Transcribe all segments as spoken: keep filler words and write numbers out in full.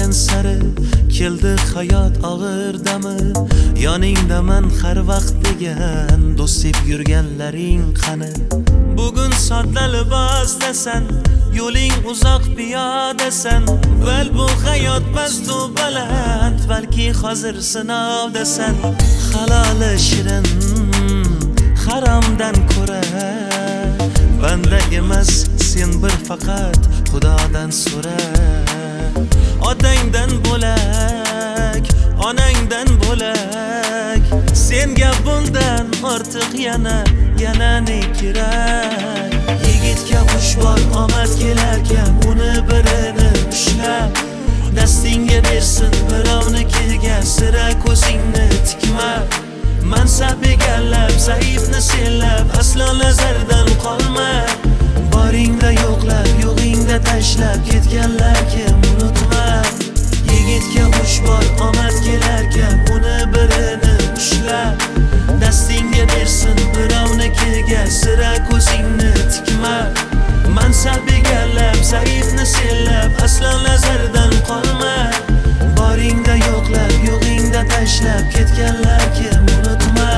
o'tgan sari keldi hayot og'ir dami. Yoningdaman har vaqt degan do'st deb yurganlaring qani? Bugun sodda libosdasan, yo'ling uzoq piyodasan. Val bu hayot past-u baland, balki hozir sinovdasan. Haloli shirin haromdan ko'ra, banda emas sen bir faqat Xudodan so'ra. Otangdan bo'lak, onangdan bo'lak, senga bundan ortiq yana yana ne kerak? Yigitga xush bor omad kelarkan, uni birini ushlab dastingga bersin birovnikiga, sira ko'zingni tikma. Mansab egallab, zaifni senlab, aslo nazardan qolma. Boringda yo'qlab, yo'g'ingda tashlab ketganlar kim, unutma. Yigitga xush bor omad kelarkan, uni birini ushlab dastingga bersin birovnikiga, sira ko'zingni tikma. Mansab egallab, zaifni senlab, aslo nazardan qolma. Boringda yo'qlab, yo'g'ingda tashlab ketganlar kim, unutma.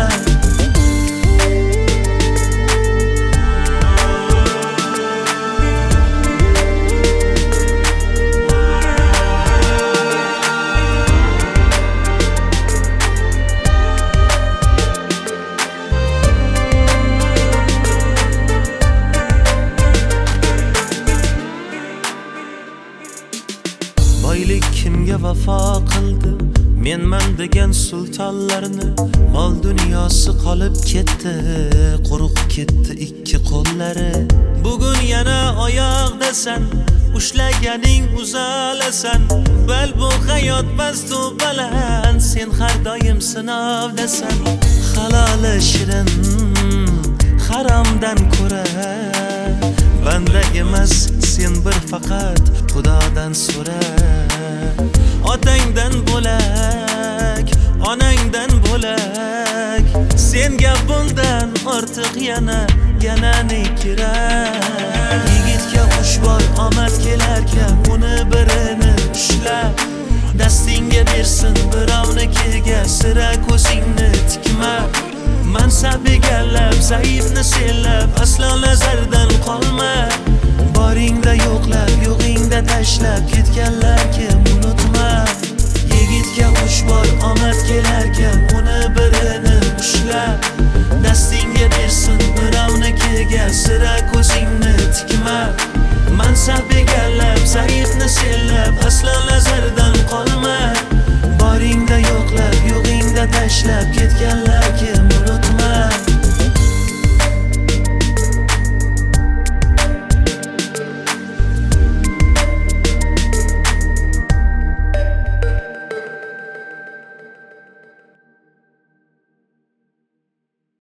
Boylik kimga vafo qildi? Menman degan sultonlarni mol dunyosi qolib ketdi, quruq ketdi ikki qo'llari. Bugun yana oyoqdasan, ushlaganing uzalasan. Bal bu hayot past-u baland, sen har doim sinovdasan. Haloli shirin haromdan ko'ra, banda emas sen bir faqat Xudodan so'ra. Otangdan bo'lak, onangdan bo'lak, senga bundan ortiq yana yana ne kerak? Yigitga xush bor omad kelarkan, uni birini ushlab dastingga bersin birovnikiga, sira ko'zingni tikma. Mansab egallab, zaifni senlab, aslo nazardan qolma. Boringda yo'qlab, yo'g'ingda tashlab ketganlar kim,